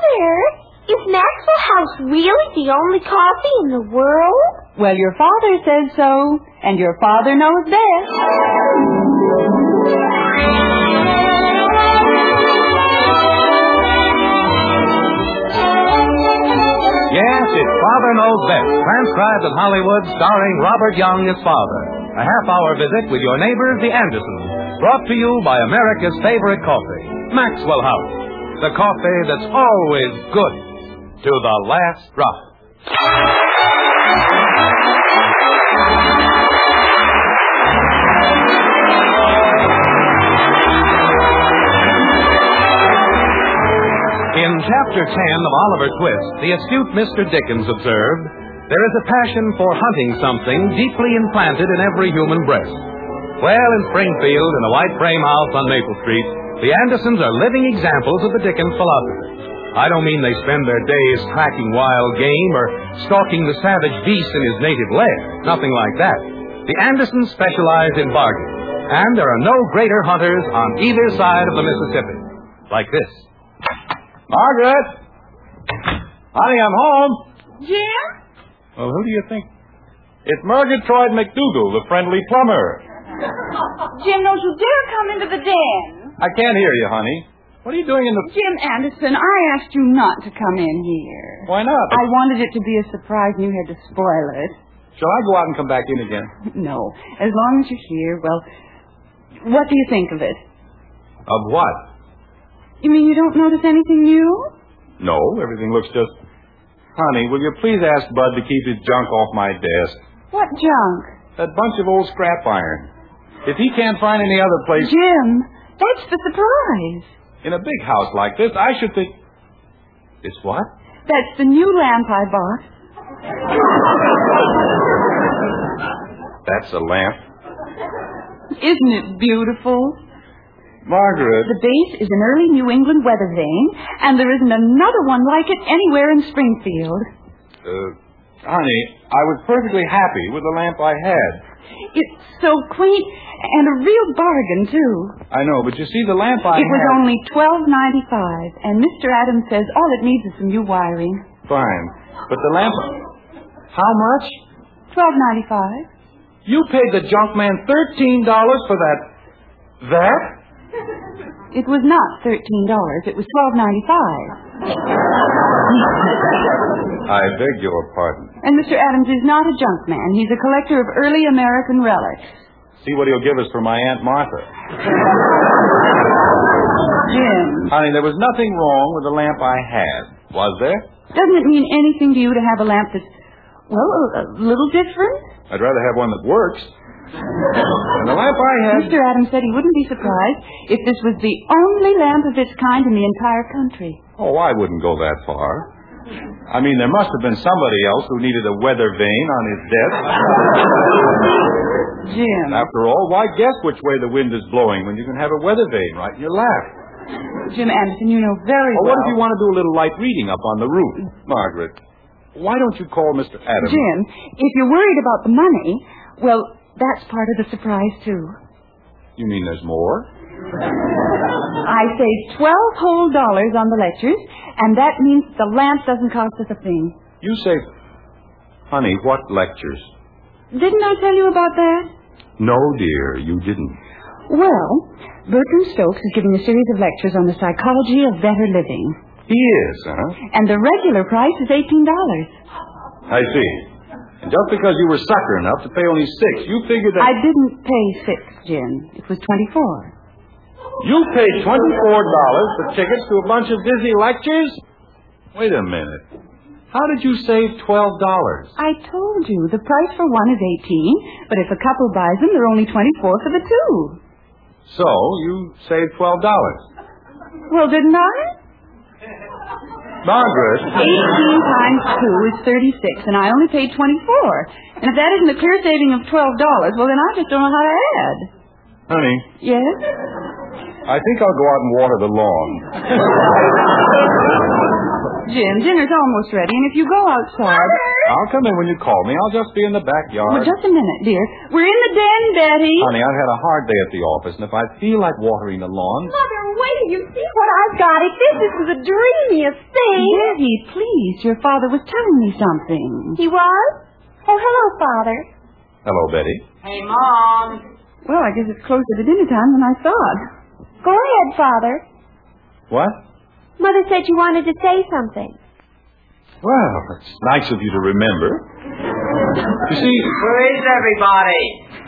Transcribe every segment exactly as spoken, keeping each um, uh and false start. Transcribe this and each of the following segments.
Mother, is Maxwell House really the only coffee in the world? Well, your father says so, and your father knows best. Yes, it's Father Knows Best, transcribed in Hollywood, starring Robert Young as father. A half-hour visit with your neighbors, the Andersons, brought to you by America's favorite coffee, Maxwell House. The coffee that's always good to the last drop. In Chapter ten of Oliver Twist, the astute Mister Dickens observed, there is a passion for hunting something deeply implanted in every human breast. Well, in Springfield, in the white frame house on Maple Street, the Andersons are living examples of the Dickens philosophy. I don't mean they spend their days tracking wild game or stalking the savage beast in his native lair. Nothing like that. The Andersons specialize in bargaining, and there are no greater hunters on either side of the Mississippi. Like this. Margaret! Honey, I'm home. Jim? Well, who do you think? It's Murgatroyd McDougal, the friendly plumber. Jim, don't you dare come into the den. I can't hear you, honey. What are you doing in the... Jim Anderson, I asked you not to come in here. Why not? I wanted it to be a surprise and you had to spoil it. Shall I go out and come back in again? No. As long as you're here, well, what do you think of it? Of what? You mean you don't notice anything new? No, everything looks just... Honey, will you please ask Bud to keep his junk off my desk? What junk? That bunch of old scrap iron. If he can't find any other place... Jim, that's the surprise. In a big house like this, I should think... It's what? That's the new lamp I bought. That's a lamp. Isn't it beautiful? Margaret. The base is an early New England weather vane, and there isn't another one like it anywhere in Springfield. Uh, honey, I was perfectly happy with the lamp I had. It's so quaint and a real bargain, too. I know, but you see, the lamp I It was had... only twelve ninety-five, and Mister Adams says all it needs is some new wiring. Fine. But the lamp... How much? twelve ninety-five. You paid the junk man thirteen dollars for that... That? It was not thirteen dollars. It was twelve ninety-five. I beg your pardon. And Mister Adams is not a junk man. He's a collector of early American relics. See what he'll give us for my Aunt Martha. Jim. Honey, there was nothing wrong with the lamp I had. Was there? Doesn't it mean anything to you to have a lamp that's, well, a, a little different? I'd rather have one that works. And the lamp I had... Mister Adams said he wouldn't be surprised if this was the only lamp of its kind in the entire country. Oh, I wouldn't go that far. I mean, there must have been somebody else who needed a weather vane on his desk. Jim. After all, why guess which way the wind is blowing when you can have a weather vane right in your lap? Jim Anderson, you know very well. well... What if you want to do a little light reading up on the roof? Margaret, why don't you call Mister Adams? Jim, if you're worried about the money, well, that's part of the surprise, too. You mean there's more? I saved twelve whole dollars on the lectures, and that means the lamp doesn't cost us a thing. You say... Honey, what lectures? Didn't I tell you about that? No, dear, you didn't. Well, Bertram Stokes is giving a series of lectures on the psychology of better living. He is, huh? And the regular price is eighteen dollars. I see. And just because you were sucker enough to pay only six, you figured that... I didn't pay six, Jim. It was twenty-four. You paid twenty-four dollars for tickets to a bunch of Disney lectures? Wait a minute. How did you save twelve dollars? I told you the price for one is eighteen, but if a couple buys them, they're only twenty-four for the two. So, you saved twelve dollars. Well, didn't I? Margaret. eighteen times two is thirty-six, and I only paid twenty-four. And if that isn't a clear saving of twelve dollars, well, then I just don't know how to add. Honey. Yes? I think I'll go out and water the lawn. Jim, dinner's almost ready, and if you go outside... Mother! I'll come in when you call me. I'll just be in the backyard. Well, just a minute, dear. We're in the den, Betty. Honey, I've had a hard day at the office, and if I feel like watering the lawn... Mother, wait till you see what I've got. If this is the dreamiest thing. Betty, please. Your father was telling me something. He was? Oh, hello, Father. Hello, Betty. Hey, Mom. Well, I guess it's closer to dinner time than I thought. Go ahead, Father. What? Mother said you wanted to say something. Well, it's nice of you to remember. You see... Where is everybody?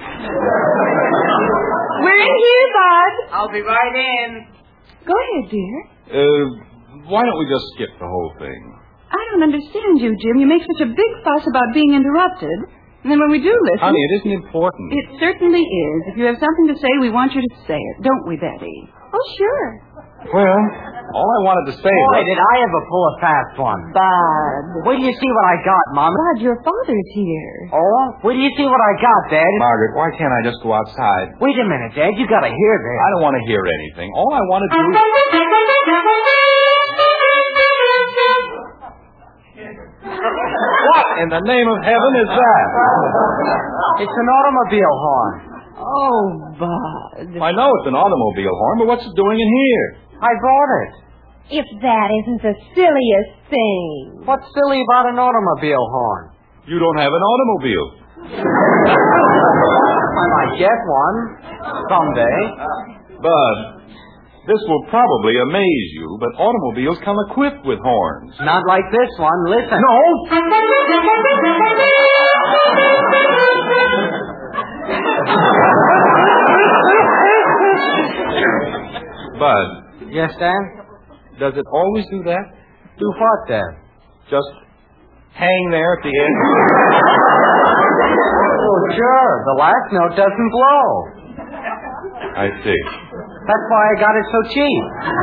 We're in here, Bud. I'll be right in. Go ahead, dear. Uh, why don't we just skip the whole thing? I don't understand you, Jim. You make such a big fuss about being interrupted. And then when we do listen... Honey, it isn't important. It certainly is. If you have something to say, we want you to say it. Don't we, Betty? Oh, sure. Well, all I wanted to say Boy, was... did I ever pull a fast one. Bud. Wait till you see what I got, Mom. Bud, your father's here. Oh? Wait till you see what I got, Dad. Margaret, why can't I just go outside? Wait a minute, Dad. You gotta hear this. I don't want to hear anything. All I want to do is... What in the name of heaven is that? It's an automobile horn. Oh, Bud. I know it's an automobile horn, but what's it doing in here? I bought it. If that isn't the silliest thing. What's silly about an automobile horn? You don't have an automobile. I might get one someday. Bud, this will probably amaze you, but automobiles come equipped with horns. Not like this one. Listen. No! Bud. Yes, Dad? Does it always do that? Do what, Dad? Just hang there at the end? Oh, sure. The last note doesn't blow. I see. That's why I got it so cheap.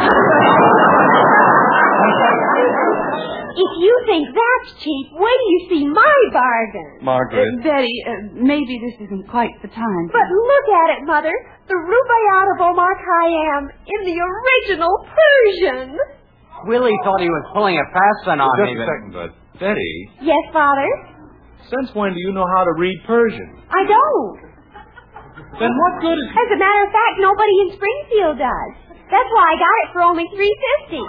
If you think that's cheap, wait till you see my bargain. Margaret. Uh, Betty, uh, maybe this isn't quite the time. But look at it, Mother. The Rubaiyat of Omar Khayyam in the original Persian. Willie thought he was pulling a fast one on Just me. a but- second, Bud. Betty, Yes, Father? since when do you know how to read Persian? I don't. Then what good is... As a matter of fact, nobody in Springfield does. That's why I got it for only three fifty.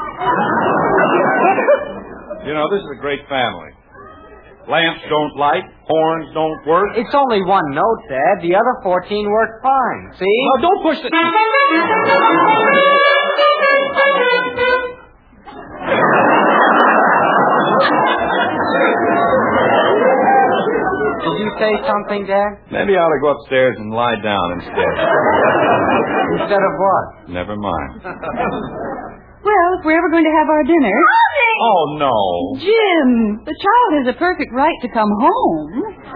You know, this is a great family. Lamps don't light, horns don't work. It's only one note, Dad. The other fourteen work fine. See? Now, don't push the... Did you say something, Dad? Maybe I ought to go upstairs and lie down instead. Instead of what? Never mind. Well, if we're ever going to have our dinner... Oh, no. Jim, the child has a perfect right to come home.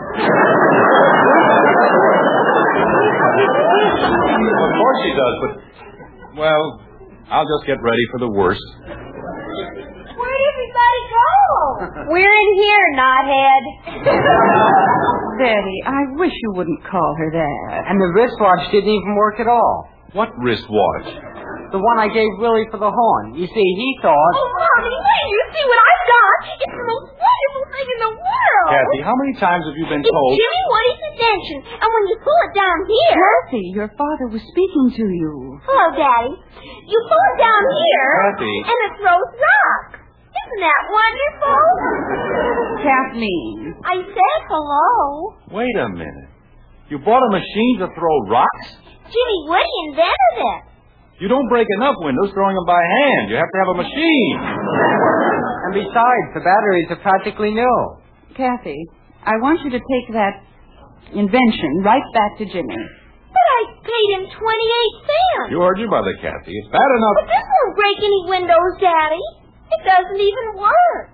Of course she does, but... Well, I'll just get ready for the worst. Where'd everybody go? We're in here, knothead. Betty, I wish you wouldn't call her that. And the wristwatch didn't even work at all. What wristwatch? The one I gave Willie for the horn. You see, he thought... Oh, Mommy, wait till you see what I've got. It's the most wonderful thing in the world. Kathy, how many times have you been It's told... Jimmy Woody's invention. And when you pull it down here... Kathy, your father was speaking to you. Hello, Daddy. You pull it down here... Kathy. And it throws rocks. Isn't that wonderful? Kathleen. I said hello. Wait a minute. You bought a machine to throw rocks? Jimmy Woody invented it. You don't break enough windows throwing them by hand. You have to have a machine. And besides, the batteries are practically new. Kathy, I want you to take that invention right back to Jimmy. But I paid him twenty-eight cents. You heard your mother, Kathy. It's bad enough... But this won't break any windows, Daddy. It doesn't even work.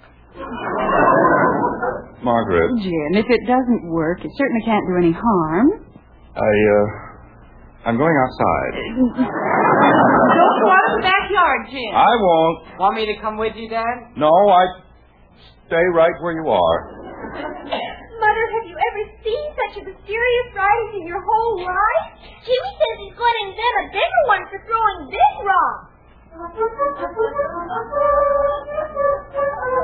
Margaret, Jim, if it doesn't work, it certainly can't do any harm. I, uh... I'm going outside. Don't go out of the backyard, Jim. I won't. Want me to come with you, Dad? No, I... Stay right where you are. Mother, have you ever seen such a mysterious writing in your whole life? Jimmy says he's going to invent a bigger one for throwing big rocks.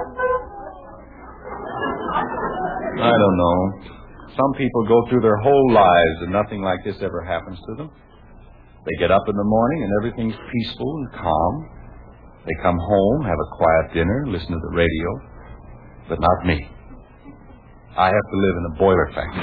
don't know. Some people go through their whole lives and nothing like this ever happens to them. They get up in the morning and everything's peaceful and calm. They come home, have a quiet dinner, listen to the radio. But not me. I have to live in a boiler factory.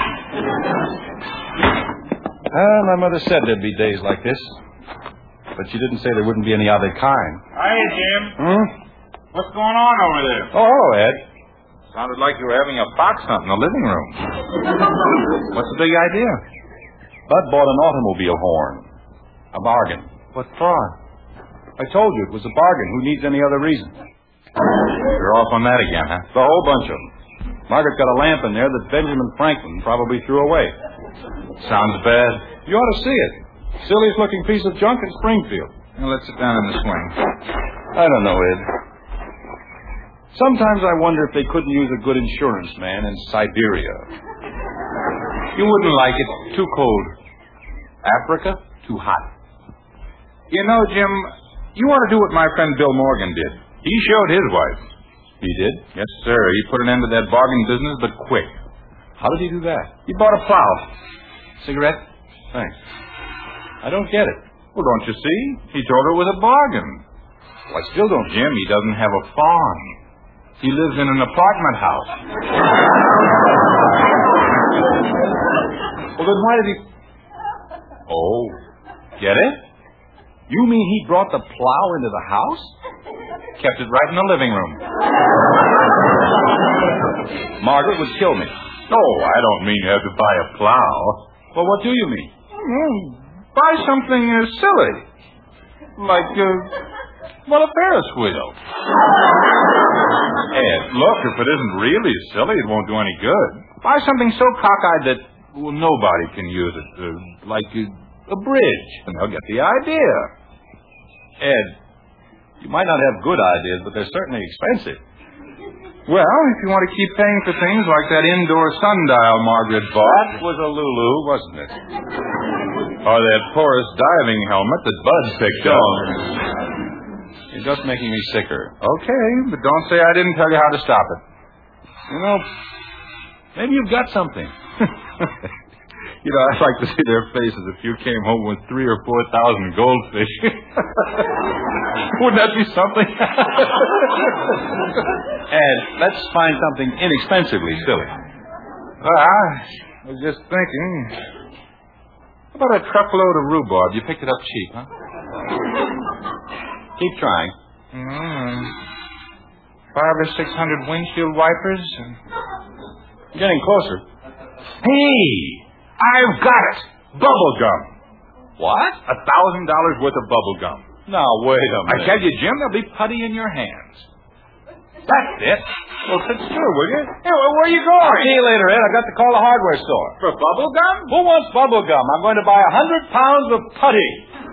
Well, my mother said there'd be days like this. But she didn't say there wouldn't be any other kind. Hi, Jim. Hmm? What's going on over there? Oh, Ed. Sounded like you were having a fox hunt in the living room. What's the big idea? Bud bought an automobile horn. A bargain. What for? I told you it was a bargain. Who needs any other reason? You're off on that again, huh? The whole bunch of them. Margaret got a lamp in there that Benjamin Franklin probably threw away. Sounds bad. You ought to see it. Silliest looking piece of junk in Springfield. Now, let's sit down in the swing. I don't know, Ed. Sometimes I wonder if they couldn't use a good insurance man in Siberia. You wouldn't like it. Too cold. Africa? Too hot. You know, Jim, you ought to do what my friend Bill Morgan did. He showed his wife. He did? Yes, sir. He put an end to that bargain business, but quick. How did he do that? He bought a plow. Cigarette? Thanks. I don't get it. Well, don't you see? He told her it was a bargain. Well, I still don't, Jim. He doesn't have a farm. He lives in an apartment house. Well, then why did he... Oh, get it? You mean he brought the plow into the house? Kept it right in the living room. Margaret would kill me. No, I don't mean you have to buy a plow. Well, what do you mean? Mm, buy something uh, silly. Like, uh, well, a Ferris wheel. Ed, look, if it isn't really silly, it won't do any good. Buy something so cockeyed that, well, nobody can use it. Uh, like a, a bridge. And they'll get the idea. Ed, you might not have good ideas, but they're certainly expensive. Well, if you want to keep paying for things like that indoor sundial Margaret bought. That was a Lulu, wasn't it? Or that porous diving helmet that Bud picked up. You're just making me sicker. Okay, but don't say I didn't tell you how to stop it. You know, maybe you've got something. You know, I'd like to see their faces if you came home with three or four thousand goldfish. Wouldn't that be something? Ed, let's find something inexpensively silly. Well, I was just thinking. How about a truckload of rhubarb? You picked it up cheap, huh? Keep trying. Mm, five or six hundred windshield wipers. Getting closer. Hey! I've got it! Bubble gum. What? A thousand dollars worth of bubble gum. Now, wait a minute. I tell you, Jim, there'll be putty in your hands. That's it. Well, sit still, will you? Hey, well, where are you going? I'll see you later, Ed. I've got to call the hardware store. For bubble gum? Who wants bubble gum? I'm going to buy a hundred pounds of putty.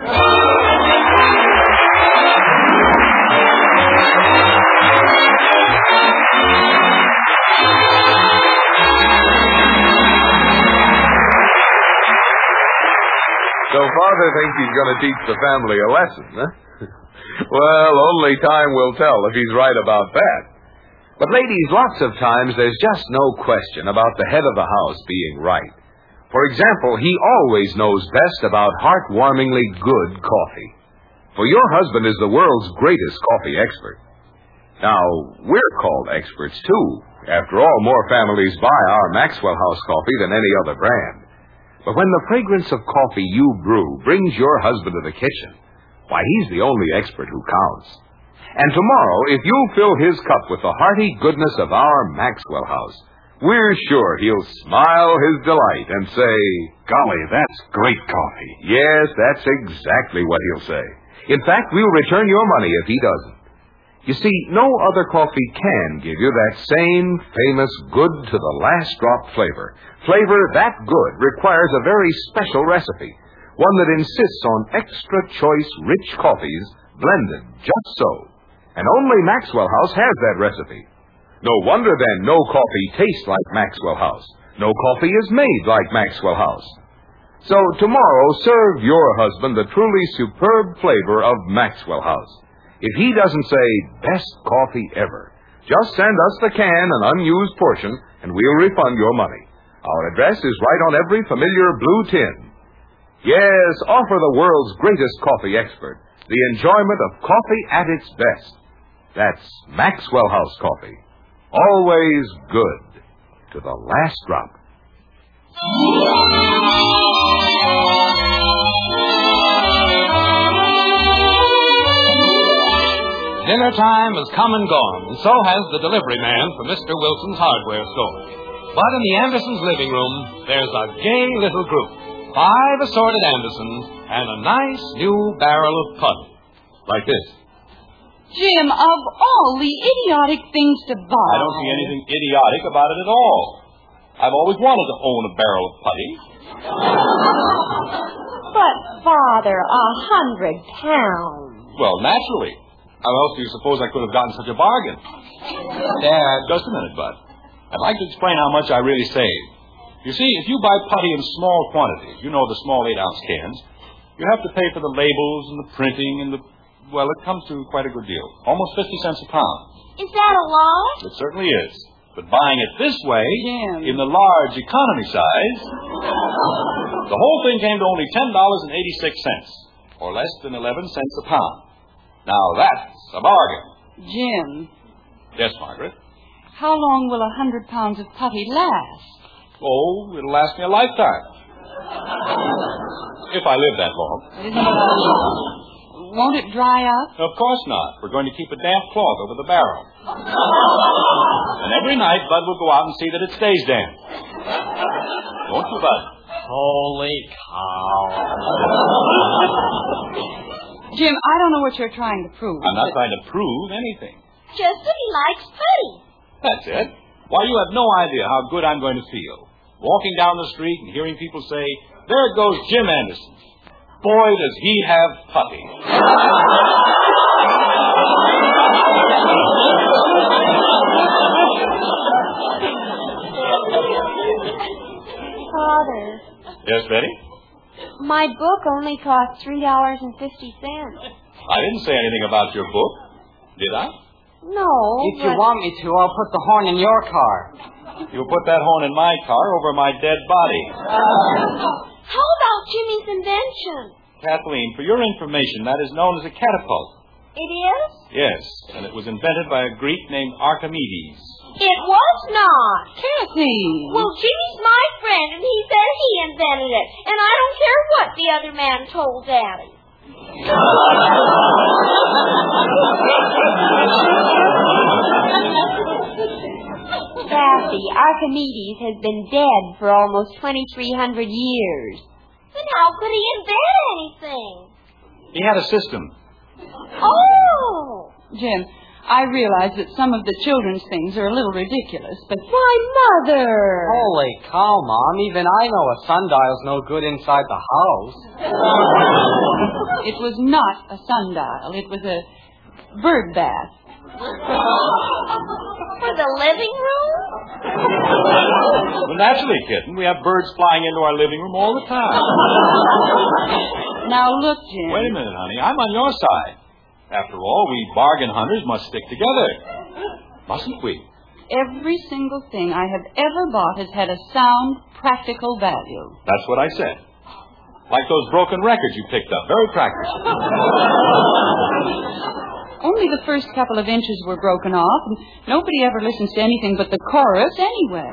So Father thinks he's going to teach the family a lesson, huh? Well, only time will tell if he's right about that. But ladies, lots of times there's just no question about the head of the house being right. For example, he always knows best about heartwarmingly good coffee. For your husband is the world's greatest coffee expert. Now, we're called experts, too. After all, more families buy our Maxwell House coffee than any other brand. But when the fragrance of coffee you brew brings your husband to the kitchen, why, he's the only expert who counts. And tomorrow, if you'll fill his cup with the hearty goodness of our Maxwell House, we're sure he'll smile his delight and say, Golly, that's great coffee. Yes, that's exactly what he'll say. In fact, we'll return your money if he doesn't. You see, no other coffee can give you that same famous good-to-the-last-drop flavor. Flavor that good requires a very special recipe, one that insists on extra-choice rich coffees blended just so. And only Maxwell House has that recipe. No wonder, then, no coffee tastes like Maxwell House. No coffee is made like Maxwell House. So tomorrow, serve your husband the truly superb flavor of Maxwell House. If he doesn't say, best coffee ever, Just send us the can and unused portion, and we'll refund your money. Our address is right on every familiar blue tin. Yes, offer the world's greatest coffee expert the enjoyment of coffee at its best. That's Maxwell House Coffee. Always good to the last drop. Dinner time has come and gone, and so has the delivery man for Mister Wilson's hardware store. But in the Andersons' living room, there's a gay little group. Five assorted Andersons and a nice new barrel of putty. Like this. Jim, of all the idiotic things to buy... I don't see anything idiotic about it at all. I've always wanted to own a barrel of putty. But, Father, a hundred pounds. Well, naturally. How else do you suppose I could have gotten such a bargain? Dad, just a minute, Bud. I'd like to explain how much I really saved. You see, if you buy putty in small quantities, you know the small eight-ounce cans, you have to pay for the labels and the printing and the... Well, it comes to quite a good deal. Almost fifty cents a pound. Is that a lot? It certainly is. But buying it this way, Jim. in the large economy size, the whole thing came to only ten dollars and eighty-six cents, or less than eleven cents a pound. Now that's a bargain. Jim, Yes, Margaret? how long will a hundred pounds of putty last? Oh, it'll last me a lifetime. If I live that long. Won't it dry up? Of course not. We're going to keep a damp cloth over the barrel. And every night, Bud will go out and see that it stays damp. Won't you, Bud? Holy cow. Jim, I don't know what you're trying to prove. I'm not trying to prove anything. Just that he likes putty. That's it. Why, you have no idea how good I'm going to feel. Walking down the street and hearing people say, there goes Jim Anderson. Boy, does he have putty. Father, Yes, Betty? my book only cost three dollars and fifty cents. I didn't say anything about your book, did I? No, If you but... want me to, I'll put the horn in your car. You'll put that horn in my car over my dead body. How about Jimmy's invention? Kathleen, for your information, that is known as a catapult. It is? Yes, and it was invented by a Greek named Archimedes. It was not. Kathy! Well, Jimmy's my friend, and he said he invented it. And I don't care what the other man told Daddy. Kathy, Archimedes has been dead for almost twenty-three hundred years. Then how could he invent anything? He had a system. Oh! Jim, I realize that some of the children's things are a little ridiculous, but... Why, Mother! Holy cow, Mom. Even I know a sundial's no good inside the house. It was not a sundial. It was a bird bath. For the living room? Well, naturally, kitten. We have birds flying into our living room all the time. Now, look, Jim. Wait a minute, honey. I'm on your side. After all, we bargain hunters must stick together. Mustn't we? Every single thing I have ever bought has had a sound, practical value. That's what I said. Like those broken records you picked up. Very practical. Only the first couple of inches were broken off, and nobody ever listens to anything but the chorus anyway.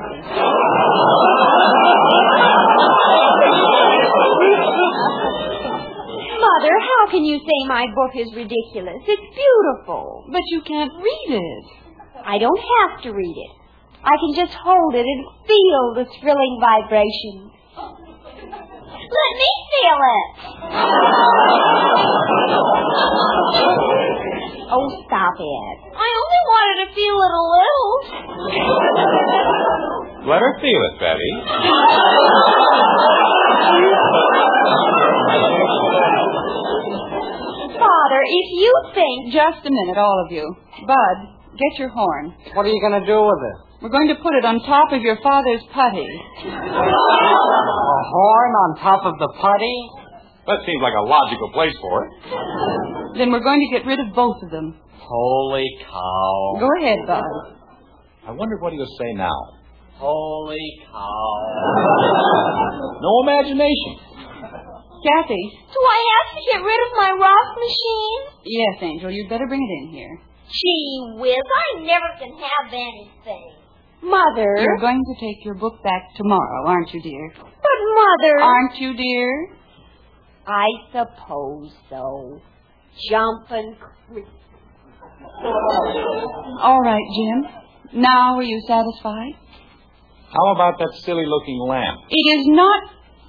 Mother, how can you say my book is ridiculous? It's beautiful. But you can't read it. I don't have to read it. I can just hold it and feel the thrilling vibration. Let me feel it. Oh, stop it. I only wanted to feel it a little. Let her feel it, Betty. Father, if you think... Just a minute, all of you. Bud, get your horn. What are you going to do with it? We're going to put it on top of your father's putty. A horn on top of the putty? That seems like a logical place for it. Then we're going to get rid of both of them. Holy cow. Go ahead, Bud. I wonder what he'll say now. Holy cow. No imagination. Kathy. Do I have to get rid of my rock machine? Yes, Angel, you'd better bring it in here. Gee whiz, I never can have anything. Mother. You're going to take your book back tomorrow, aren't you, dear? But, Mother. Aren't you, dear? I suppose so. Jumping creek. All right, Jim. Now are you satisfied? How about that silly-looking lamp? It is not...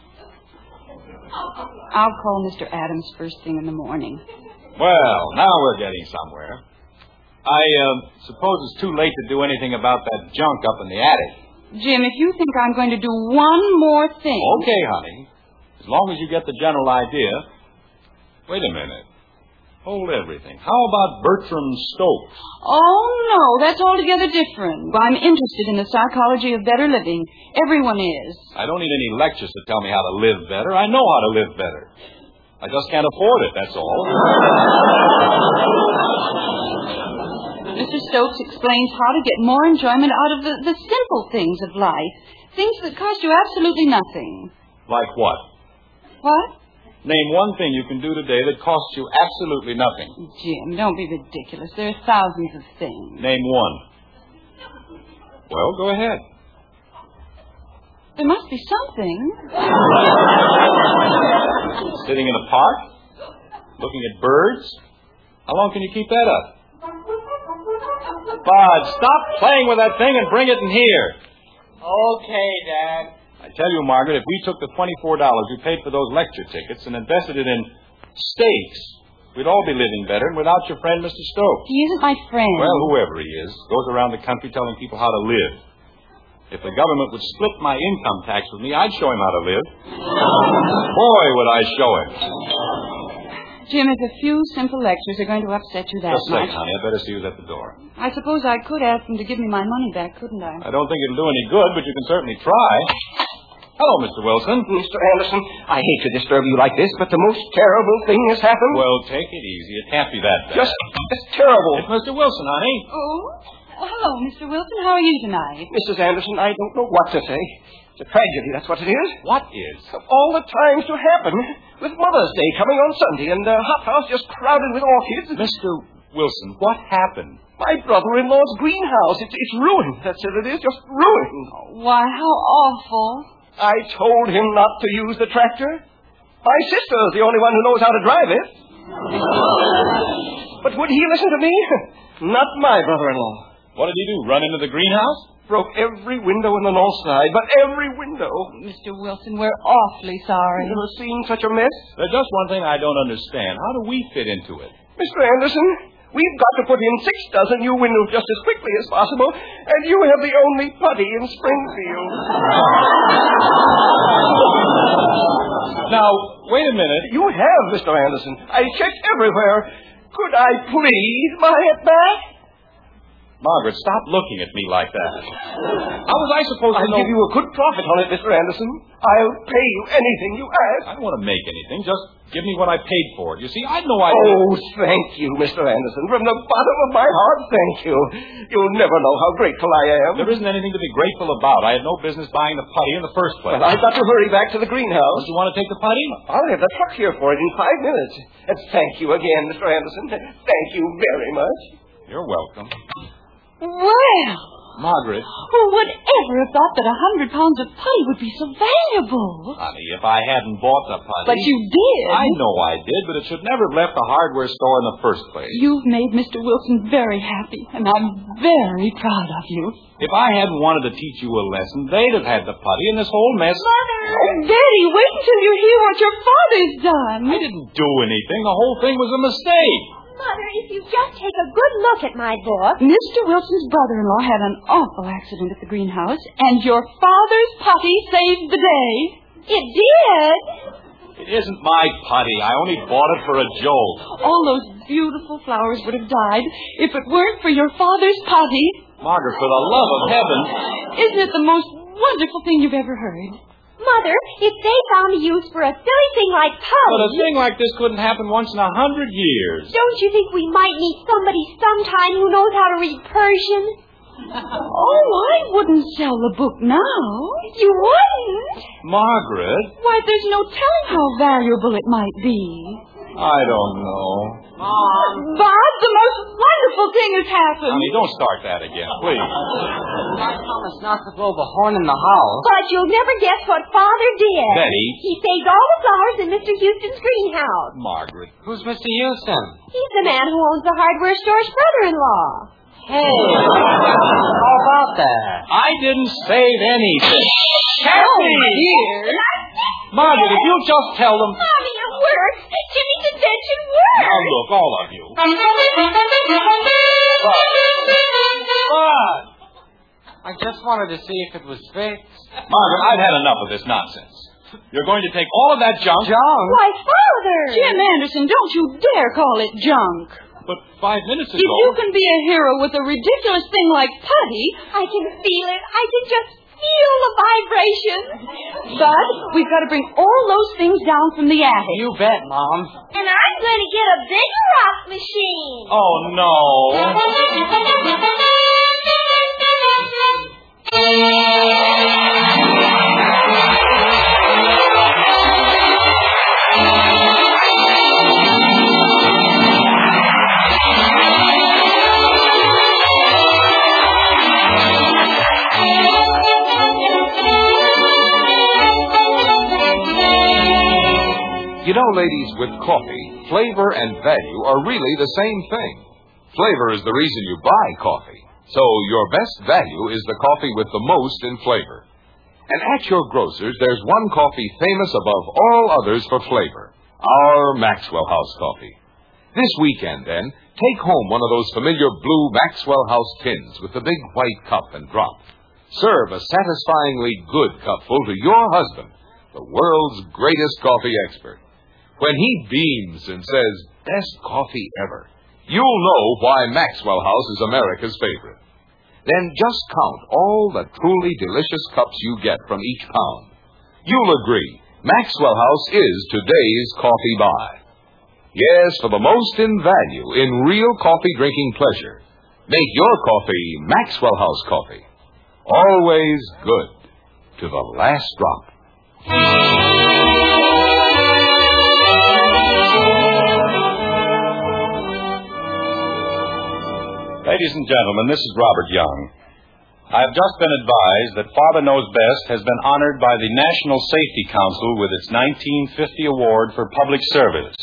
I'll call Mister Adams first thing in the morning. Well, now we're getting somewhere. I uh, suppose it's too late to do anything about that junk up in the attic. Jim, if you think I'm going to do one more thing... Okay, honey. As long as you get the general idea. Wait a minute. Hold everything. How about Bertram Stokes? Oh, no, that's altogether different. I'm interested in the psychology of better living. Everyone is. I don't need any lectures to tell me how to live better. I know how to live better. I just can't afford it, that's all. Mister Stokes explains how to get more enjoyment out of the, the simple things of life. Things that cost you absolutely nothing. Like what? What? Name one thing you can do today that costs you absolutely nothing. Jim, don't be ridiculous. There are thousands of things. Name one. Well, go ahead. There must be something. Sitting in a park? Looking at birds? How long can you keep that up? Bud, stop playing with that thing and bring it in here. Okay, Dad. I tell you, Margaret, if we took the twenty-four dollars we paid for those lecture tickets and invested it in steaks, we'd all be living better and without your friend, Mister Stokes. He isn't my friend. Well, whoever he is, goes around the country telling people how to live. If the government would split my income tax with me, I'd show him how to live. Boy, would I show him. Jim, if a few simple lectures are going to upset you that Just a much... second, honey. I better see who's at the door. I suppose I could ask him to give me my money back, couldn't I? I don't think it'll do any good, but you can certainly try. Hello, Mister Wilson. Mister Anderson, I hate to disturb you like this, but the most terrible thing has happened. Well, take it easy. It can't be that bad. Just, it's terrible. It's Mister Wilson, honey. Oh? Well, hello, Mister Wilson. How are you tonight? Missus Anderson, I don't know what to say. It's a tragedy, that's what it is. What is? Of all the times to happen, with Mother's Day coming on Sunday and the hot house just crowded with orchids. Mister Wilson, what happened? My brother-in-law's greenhouse. It's, it's ruined. That's it. It is just ruined. Why, how awful. I told him not to use the tractor. My sister's the only one who knows how to drive it. But would he listen to me? Not my brother-in-law. What did he do, run into the greenhouse? Broke every window in the north side, but every window. Mister Wilson, we're awfully sorry. Never seen such a mess? There's just one thing I don't understand. How do we fit into it? Mister Anderson, we've got to put in six dozen new windows just as quickly as possible, and you have the only putty in Springfield. Now, wait a minute. You have, Mister Anderson. I checked everywhere. Could I please buy it back? Margaret, stop looking at me like that. How was I supposed to I'll know... give you a good profit on it, Mister Anderson. I'll pay you anything you ask. I don't want to make anything. Just give me what I paid for it. You see, I know I... Oh, thank you, Mister Anderson. From the bottom of my heart, thank you. You'll never know how grateful I am. There isn't anything to be grateful about. I had no business buying the putty in the first place. Well, I've got to hurry back to the greenhouse. Don't you want to take the putty? I'll have the truck here for it in five minutes. And thank you again, Mister Anderson. Thank you very much. You're welcome. Well, Margaret. who would ever have thought that a hundred pounds of putty would be so valuable? Honey, if I hadn't bought the putty... But you did. I know I did, but it should never have left the hardware store in the first place. You've made Mister Wilson very happy, and I'm very proud of you. If I hadn't wanted to teach you a lesson, they'd have had the putty and this whole mess... Mother! Oh, Daddy, wait until you hear what your father's done. I didn't do anything. The whole thing was a mistake. Mother, if you just take a good look at my book... Mister Wilson's brother-in-law had an awful accident at the greenhouse, and your father's putty saved the day. It did? It isn't my putty. I only bought it for a joke. All those beautiful flowers would have died if it weren't for your father's putty. Margaret, for the love of heaven... Isn't it the most wonderful thing you've ever heard? Mother, if they found a use for a silly thing like putty... But a thing like this couldn't happen once in a hundred years. Don't you think we might meet somebody sometime who knows how to read Persian? Oh, I wouldn't sell the book now. You wouldn't? Margaret? Why, there's no telling how valuable it might be. I don't know. Mom. Bob, the most wonderful thing has happened. Honey, don't start that again, please. I promised not to blow the horn in the house. But you'll never guess what Father did. Betty. He saved all the flowers in Mister Houston's greenhouse. Margaret. Who's Mister Houston? He's the man who owns the hardware store's brother-in-law. Hey, how about that? I didn't save anything. Kathy! Dear. Margaret, if you'll just tell them... Mommy, it works. Jimmy's invention works. Now look, all of you. Bud! I just wanted to see if it was fixed. Margaret, I've had enough of this nonsense. You're going to take all of that junk... Junk? Why, Father! Jim Anderson, don't you dare call it junk. But five minutes ago... If you can be a hero with a ridiculous thing like putty... I can feel it. I can just feel the vibration. Bud, we've got to bring all those things down from the attic. You bet, Mom. And I'm going to get a bigger rock machine. Oh, no. You know, ladies, with coffee, flavor and value are really the same thing. Flavor is the reason you buy coffee. So your best value is the coffee with the most in flavor. And at your grocer's, there's one coffee famous above all others for flavor. Our Maxwell House coffee. This weekend, then, take home one of those familiar blue Maxwell House tins with the big white cup and drop. Serve a satisfyingly good cupful to your husband, the world's greatest coffee expert. When he beams and says, best coffee ever, you'll know why Maxwell House is America's favorite. Then just count all the truly delicious cups you get from each pound. You'll agree, Maxwell House is today's coffee buy. Yes, for the most in value, in real coffee drinking pleasure, make your coffee Maxwell House coffee. Always good to the last drop. Ladies and gentlemen, this is Robert Young. I have just been advised that Father Knows Best has been honored by the National Safety Council with its nineteen fifty Award for Public Service.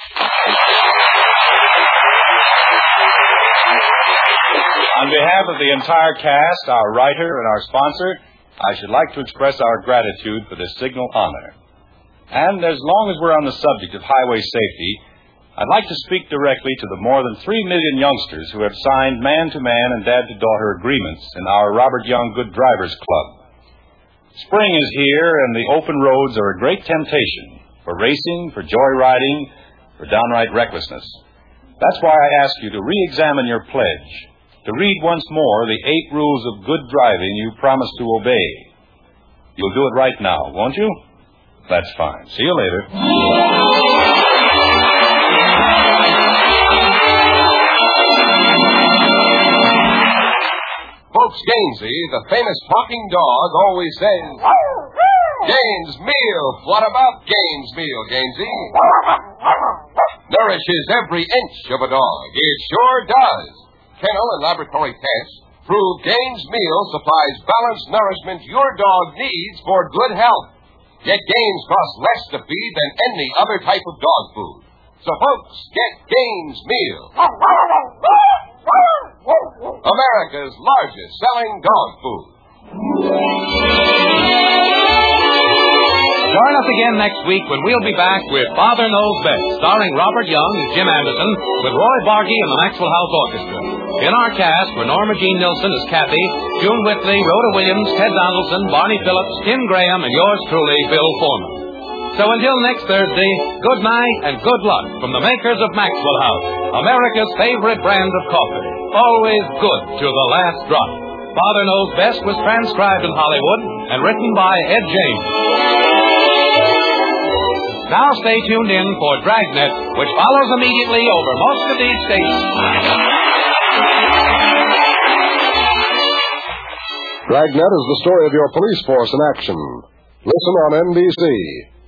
On behalf of the entire cast, our writer, and our sponsor, I should like to express our gratitude for this signal honor. And as long as we're on the subject of highway safety, I'd like to speak directly to the more than three million youngsters who have signed man-to-man and dad-to-daughter agreements in our Robert Young Good Drivers Club. Spring is here, and the open roads are a great temptation for racing, for joyriding, for downright recklessness. That's why I ask you to re-examine your pledge, to read once more the eight rules of good driving you promised to obey. You'll do it right now, won't you? That's fine. See you later. Folks, Gainsey, the famous talking dog, always says, Gaines Meal. What about Gaines Meal, Gainsey? Nourishes every inch of a dog. It sure does. Kennel and laboratory tests prove Gaines Meal supplies balanced nourishment your dog needs for good health. Yet Gaines costs less to feed than any other type of dog food. So, folks, get Gaines Meal. America's largest selling dog food. Join us again next week when we'll be back with Father Knows Best, starring Robert Young and Jim Anderson, with Roy Bargy and the Maxwell House Orchestra. In our cast were Norma Jean Nilsson as Kathy, June Whitley, Rhoda Williams, Ted Donaldson, Barney Phillips, Tim Graham, and yours truly, Bill Foreman. So until next Thursday, good night and good luck from the makers of Maxwell House, America's favorite brand of coffee. Always good to the last drop. Father Knows Best was transcribed in Hollywood and written by Ed James. Now stay tuned in for Dragnet, which follows immediately over most of these stations. Dragnet is the story of your police force in action. Listen on N B C.